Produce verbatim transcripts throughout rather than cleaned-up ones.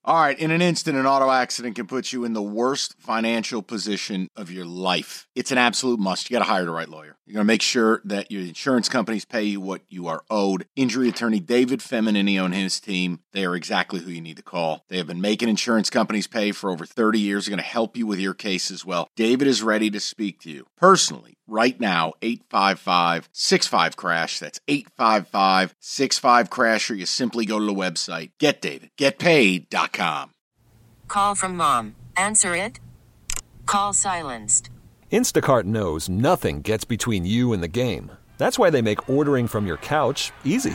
All right, in an instant, an auto accident can put you in the worst financial position of your life. It's an absolute must. You got to hire the right lawyer. You're going to make sure that your insurance companies pay you what you are owed. Injury attorney David Feminini and his team, they are exactly who you need to call. They have been making insurance companies pay for over thirty years. They're going to help you with your case as well. David is ready to speak to you personally right now. eight five five, six five, crash. That's eight five five, six five, crash, or you simply go to the website get david get paid dot com. Call from mom. Answer it. Call silenced. Instacart knows nothing gets between you and the game. That's why they make ordering from your couch easy.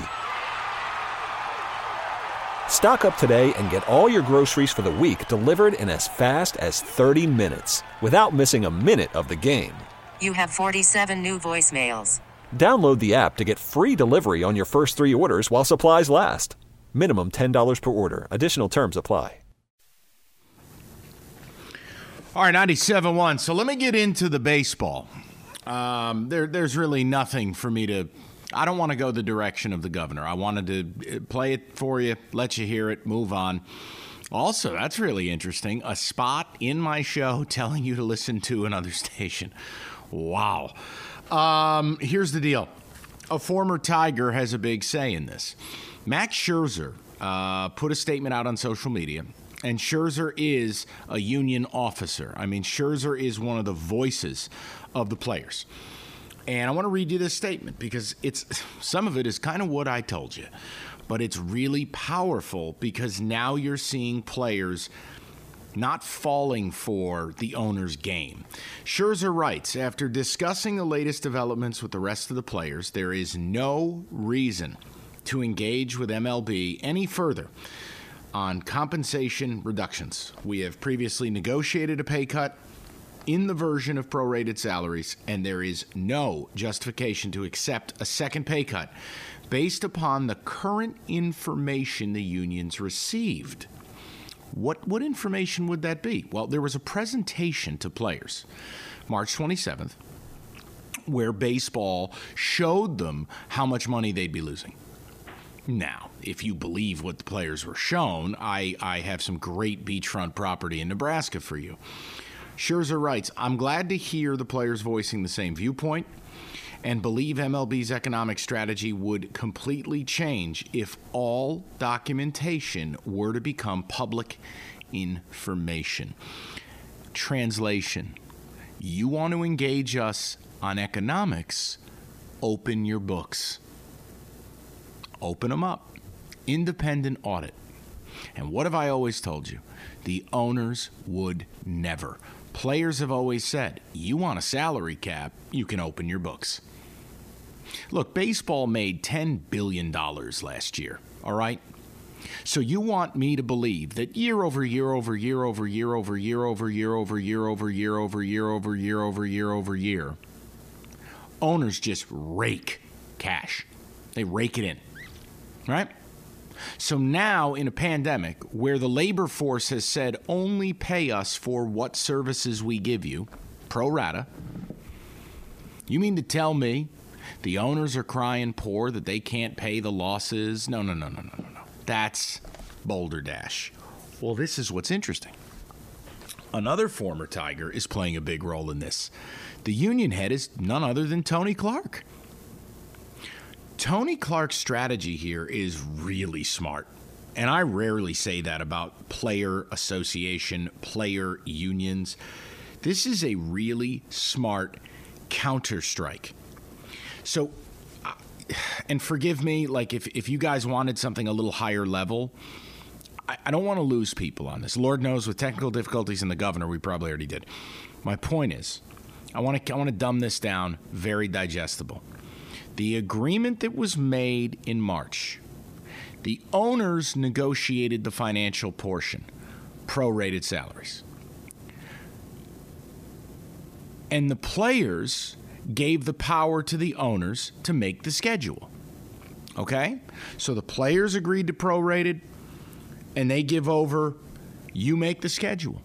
Stock up today and get all your groceries for the week delivered in as fast as thirty minutes without missing a minute of the game. You have forty-seven new voicemails. Download the app to get free delivery on your first three orders while supplies last. Minimum ten dollars per order. Additional terms apply. All right, ninety-seven point one. So let me get into the baseball. Um, there, there's really nothing for me to – I don't want to go the direction of the governor. I wanted to play it for you, let you hear it, move on. Also, that's really interesting. A spot in my show telling you to listen to another station. Wow. Um, here's the deal. A former Tiger has a big say in this. Max Scherzer uh, put a statement out on social media. And Scherzer is a union officer. I mean, Scherzer is one of the voices of the players. And I want to read you this statement because it's some of it is kind of what I told you. But it's really powerful because now you're seeing players not falling for the owner's game. Scherzer writes, after discussing the latest developments with the rest of the players, there is no reason to engage with M L B any further on compensation reductions. We have previously negotiated a pay cut in the version of prorated salaries, and there is no justification to accept a second pay cut based upon the current information the unions received. What what information would that be? Well, there was a presentation to players, March twenty-seventh, where baseball showed them how much money they'd be losing. Now, if you believe what the players were shown, I, I have some great beachfront property in Nebraska for you. Scherzer writes, I'm glad to hear the players voicing the same viewpoint and believe M L B's economic strategy would completely change if all documentation were to become public information. Translation, you want to engage us on economics, open your books. Open them up. Independent audit. And what have I always told you? The owners would never. Players have always said, you want a salary cap, you can open your books. Look, baseball made ten billion dollars last year, all right? So you want me to believe that year over year over year over year over year over year over year over year over year over year over year over year, owners just rake cash. They rake it in. Right? So now in a pandemic where the labor force has said only pay us for what services we give you, pro rata, you mean to tell me the owners are crying poor that they can't pay the losses? No, no, no, no, no, no, no. That's Boulder Dash. Well, this is what's interesting. Another former Tiger is playing a big role in this. The union head is none other than Tony Clark. Tony Clark's strategy here is really smart. And I rarely say that about player association, player unions. This is a really smart counter-strike. So, and forgive me, like if, if you guys wanted something a little higher level, I, I don't want to lose people on this. Lord knows with technical difficulties in the governor, we probably already did. My point is, I want to I want to dumb this down, very digestible. The agreement that was made in March, the owners negotiated the financial portion, prorated salaries. And the players gave the power to the owners to make the schedule. Okay? So the players agreed to prorated, and they give over, you make the schedule.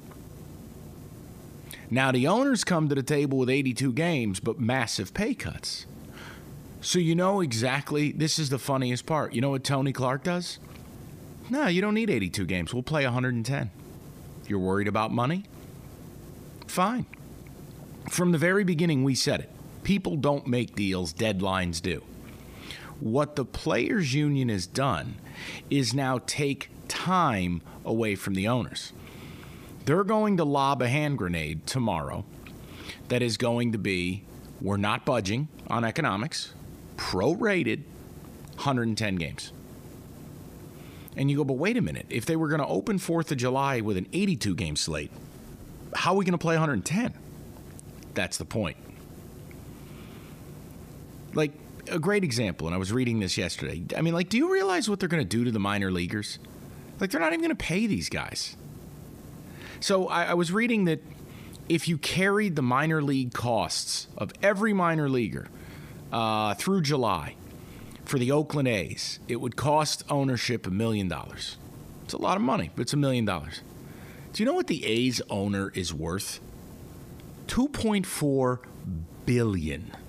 Now the owners come to the table with eighty-two games, but massive pay cuts. So you know exactly, this is the funniest part. You know what Tony Clark does? No, you don't need eighty-two games. We'll play one hundred ten. You're worried about money? Fine. From the very beginning, we said it. People don't make deals, deadlines do. What the players' union has done is now take time away from the owners. They're going to lob a hand grenade tomorrow that is going to be, we're not budging on economics, prorated, one hundred ten games. And you go, but wait a minute. If they were going to open fourth of July with an eighty-two game slate, how are we going to play one hundred ten? That's the point. Like, a great example, and I was reading this yesterday. I mean, like, do you realize what they're going to do to the minor leaguers? Like, they're not even going to pay these guys. So I, I was reading that if you carried the minor league costs of every minor leaguer uh, through July for the Oakland A's, it would cost ownership a million dollars. It's a lot of money, but it's a million dollars. Do you know what the A's owner is worth? two point four billion dollars.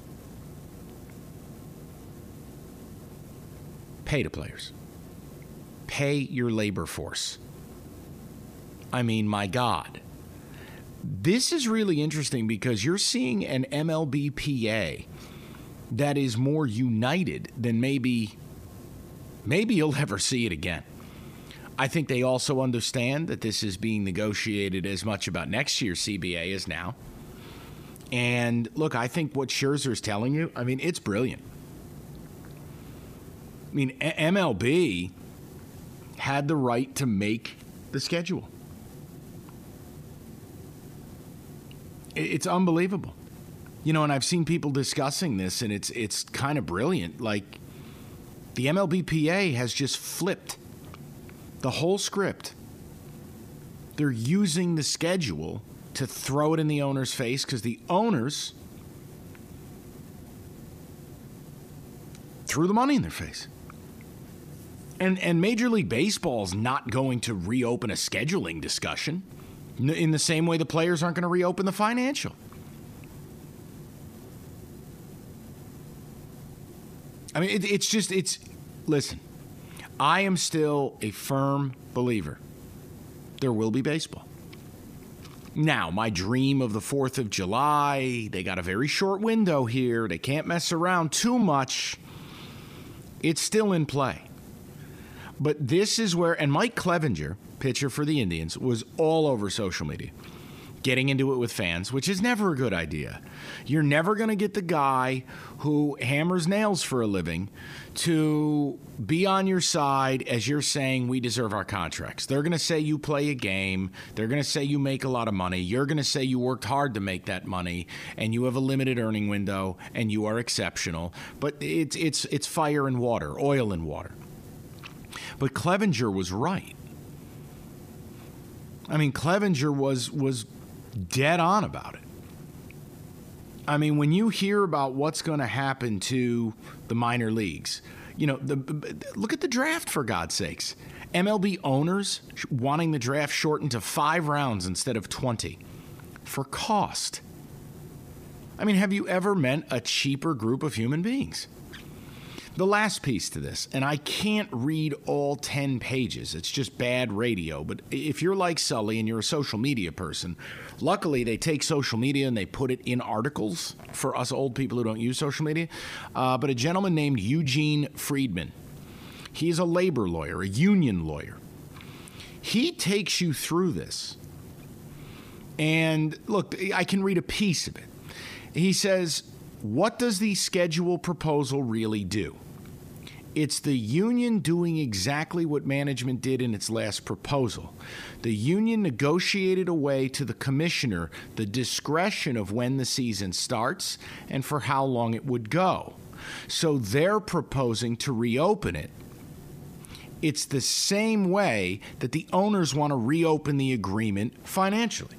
Pay to players. Pay your labor force. I mean, my God. This is really interesting because you're seeing an M L B P A that is more united than maybe, maybe you'll ever see it again. I think they also understand that this is being negotiated as much about next year's C B A as now. And look, I think what Scherzer's telling you, I mean, it's brilliant. I mean, M L B had the right to make the schedule. It's unbelievable. You know, and I've seen people discussing this, and it's it's kind of brilliant. Like, the M L B P A has just flipped the whole script. They're using the schedule to throw it in the owner's face because the owners threw the money in their face. And and Major League Baseball's not going to reopen a scheduling discussion in the same way the players aren't going to reopen the financial. I mean, it, it's just, it's, listen, I am still a firm believer there will be baseball. Now, my dream of the fourth of July, they got a very short window here. They can't mess around too much. It's still in play. But this is where, and Mike Clevenger, pitcher for the Indians, was all over social media, getting into it with fans, which is never a good idea. You're never going to get the guy who hammers nails for a living to be on your side as you're saying we deserve our contracts. They're going to say you play a game. They're going to say you make a lot of money. You're going to say you worked hard to make that money and you have a limited earning window and you are exceptional. But it's it's it's fire and water, oil and water. But Clevenger was right. I mean, Clevenger was was dead on about it. I mean, when you hear about what's going to happen to the minor leagues, you know, the, look at the draft, for God's sakes. M L B owners wanting the draft shortened to five rounds instead of twenty for cost. I mean, have you ever met a cheaper group of human beings? The last piece to this, and I can't read all ten pages. It's just bad radio. But if you're like Sully and you're a social media person, luckily they take social media and they put it in articles for us old people who don't use social media. Uh, but a gentleman named Eugene Friedman, he's a labor lawyer, a union lawyer. He takes you through this. And look, I can read a piece of it. He says, what does the schedule proposal really do? It's the union doing exactly what management did in its last proposal. The union negotiated away to the commissioner the discretion of when the season starts and for how long it would go. So they're proposing to reopen it. It's the same way that the owners want to reopen the agreement financially.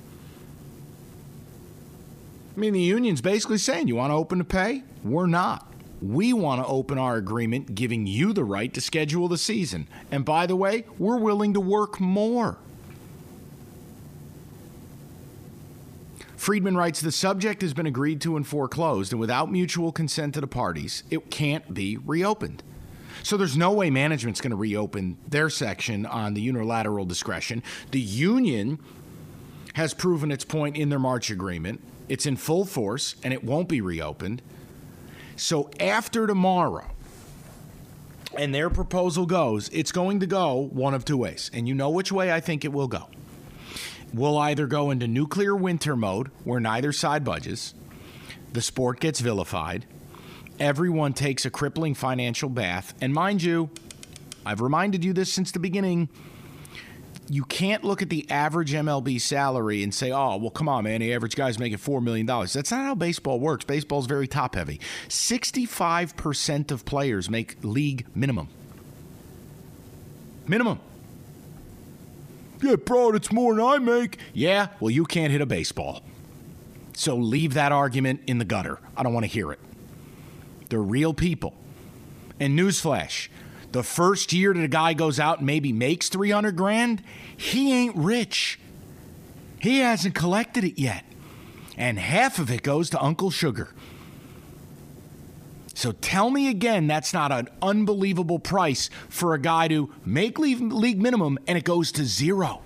I mean, the union's basically saying, you want to open to pay? We're not. We want to open our agreement, giving you the right to schedule the season. And by the way, we're willing to work more. Friedman writes, the subject has been agreed to and foreclosed, and without mutual consent to the parties, it can't be reopened. So there's no way management's going to reopen their section on the unilateral discretion. The union has proven its point in their March agreement. It's in full force, and it won't be reopened. So after tomorrow, and their proposal goes, it's going to go one of two ways. And you know which way I think it will go. We'll either go into nuclear winter mode, where neither side budges, the sport gets vilified, everyone takes a crippling financial bath, and mind you, I've reminded you this since the beginning, you can't look at the average M L B salary and say, oh, well, come on, man, the average guy's making four million dollars. That's not how baseball works. Baseball's very top-heavy. sixty-five percent of players make league minimum. Minimum. Yeah, bro, it's more than I make. Yeah, well, you can't hit a baseball. So leave that argument in the gutter. I don't want to hear it. They're real people. And newsflash, the first year that a guy goes out and maybe makes three hundred grand, he ain't rich. He hasn't collected it yet. And half of it goes to Uncle Sugar. So tell me again that's not an unbelievable price for a guy to make league minimum and it goes to zero.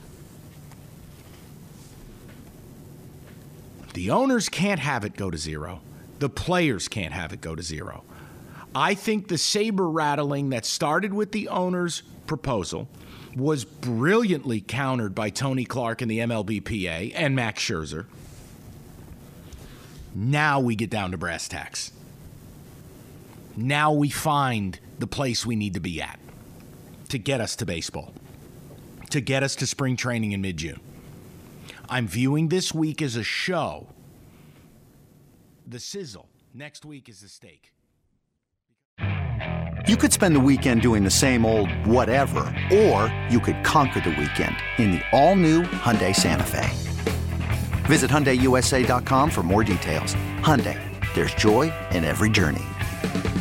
The owners can't have it go to zero. The players can't have it go to zero. I think the saber rattling that started with the owners' proposal was brilliantly countered by Tony Clark and the M L B P A and Max Scherzer. Now we get down to brass tacks. Now we find the place we need to be at to get us to baseball, to get us to spring training in mid-June. I'm viewing this week as a show. The sizzle. Next week is the steak. You could spend the weekend doing the same old whatever, or you could conquer the weekend in the all-new Hyundai Santa Fe. Visit Hyundai U S A dot com for more details. Hyundai, there's joy in every journey.